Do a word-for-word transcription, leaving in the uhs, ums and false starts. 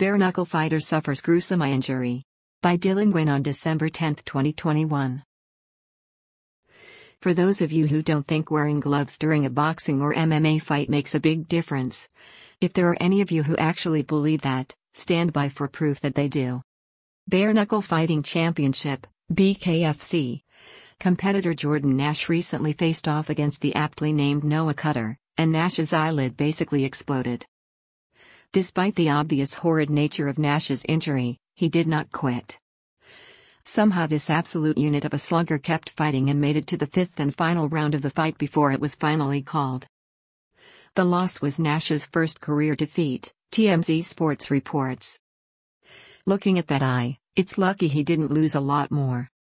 Bare knuckle fighter suffers gruesome eye injury. By Dylan Nguyen on December tenth, twenty twenty-one. For those of you who don't think wearing gloves during a boxing or M M A fight makes a big difference, if there are any of you who actually believe that, stand by for proof that they do. Bare Knuckle Fighting Championship, B K F C. Competitor Jordan Nash recently faced off against the aptly named Noah Cutter, and Nash's eyelid basically exploded. Despite the obvious horrid nature of Nash's injury, he did not quit. Somehow this absolute unit of a slugger kept fighting and made it to the fifth and final round of the fight before it was finally called. The loss was Nash's first career defeat, T M Z Sports reports. Looking at that eye, it's lucky he didn't lose a lot more.